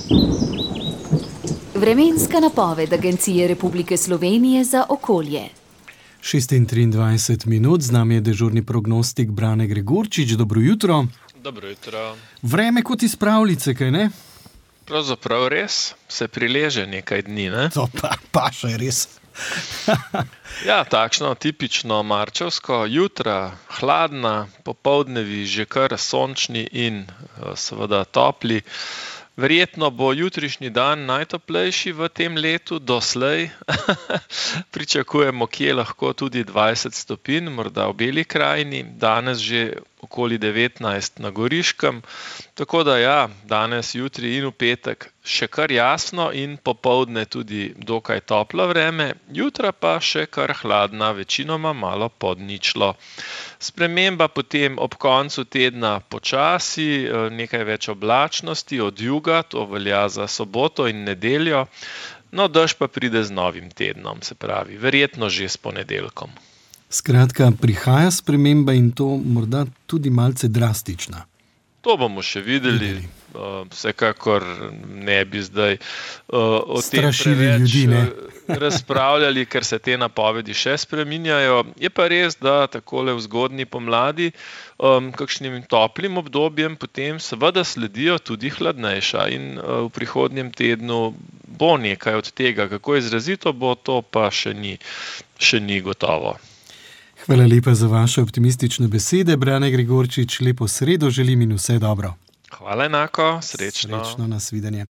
Vremenska napoved Agencije Republike Slovenije za okolje. 6:23 minut, z nami je dežurni prognostik Brane Gregorčič. Dobro jutro. Dobro jutro. Vreme kot iz pravljice, kaj ne? Pravzaprav res, se prileže nekaj dni, ne? To pa še res. Ja, takšno tipično marčevsko, jutra hladna, popoldnevi že kar sončni in seveda topli. Verjetno bo jutrišnji dan najtoplejši v tem letu doslej. Pričakujemo kje lahko tudi 20 stopinj, morda v Beli krajini, danes že okoli 19 na Goriškem. Tako da ja, danes, jutri in v petek še kar jasno in popoldne tudi dokaj toplo vreme, jutra pa še kar hladna, večinoma malo pod ničlo. Sprememba potem ob koncu tedna počasi, nekaj več oblačnosti od juga, to velja za soboto in nedeljo, no dež pa pride z novim tednom, se pravi, verjetno že s ponedeljkom. Skratka, prihaja sprememba in to morda tudi malce drastična. To bomo še videli. Vsekakor ne bi zdaj o tem preveč razpravljali, ker se te napovedi še spreminjajo. Je pa res, da takole v zgodnji pomladi kakšnim toplim obdobjem potem seveda sledijo tudi hladnejša in v prihodnjem tednu bo nekaj od tega. Kako izrazito bo, to pa še ni gotovo. Hvala lepa za vaše optimistične besede. Brane Gregorčič, lepo sredo želim in vse dobro. Hvala enako, srečno. Srečno, nasvidenje.